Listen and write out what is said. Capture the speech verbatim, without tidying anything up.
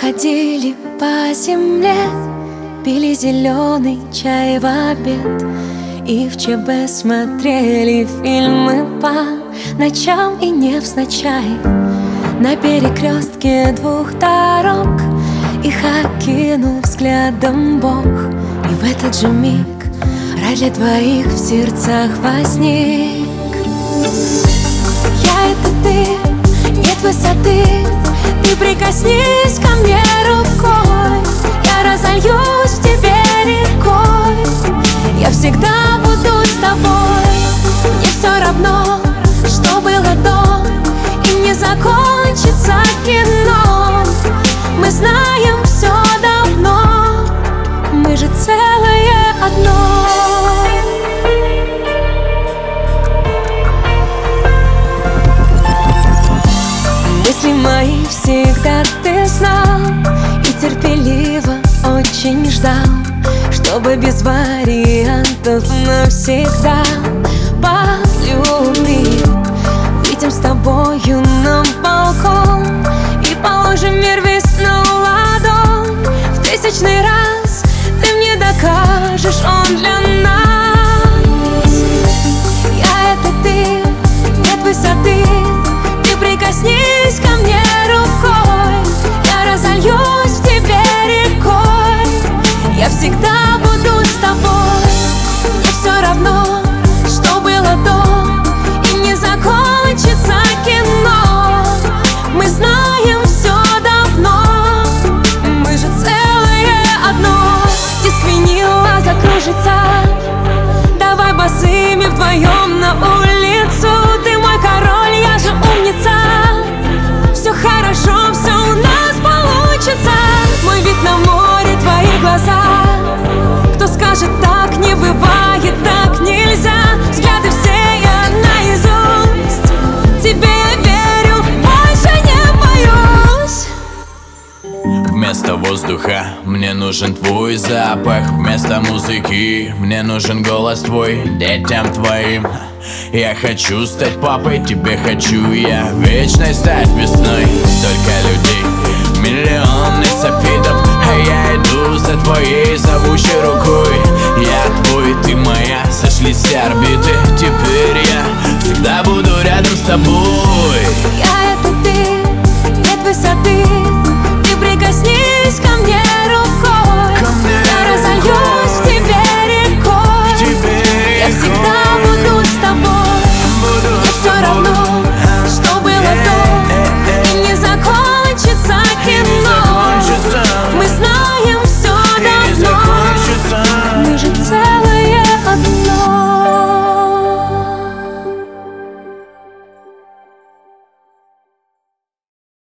ходили по земле, пили зеленый чай в обед и в ЧБ смотрели фильмы по ночам и невзначай. На перекрестке двух дорог их окинул взглядом Бог, и в этот же миг рай для двоих в сердцах возник. Я — это ты, нет высоты, ты прикоснись ко мне рукой, я разольюсь в тебе рекой, я всегда буду с тобой. Мне все равно, что было до, и не закончится кино. Мы знаем все давно, мы же целое одно. Мысли мои всегда ты знал и терпеливо очень ждал, чтобы без вариантов навсегда по любви выйдем с тобою на балкон и положим мир весь на ладонь. В тысячный раз ты мне докажешь, он для нас. Я — это ты, нет высоты, ты прикоснись ко мне рукой, я разольюсь в тебе рекой, я всегда буду с тобой. Мне все равно, что было до, и не закончится кино. Мы знаем все давно, мы же целое одно. Диск винила закружится, давай босыми вдвоем на улицу. Ты мой король, я же умница, все хорошо, все у нас получится. Мой вид на море, твои глаза, кто скажет так не бывает, так нельзя. Взгляды все я наизусть, тебе я верю, больше не боюсь. Вместо воздуха мне нужен твой запах, вместо музыки мне нужен голос твой детям твоим. Я хочу стать папой, тебе хочу я вечной стать весной. Столько людей, миллионы софитов, а я иду за твоей зовущей рукой. Я твой, ты моя, сошлись все орбиты. Теперь я всегда буду рядом с тобой. Я — это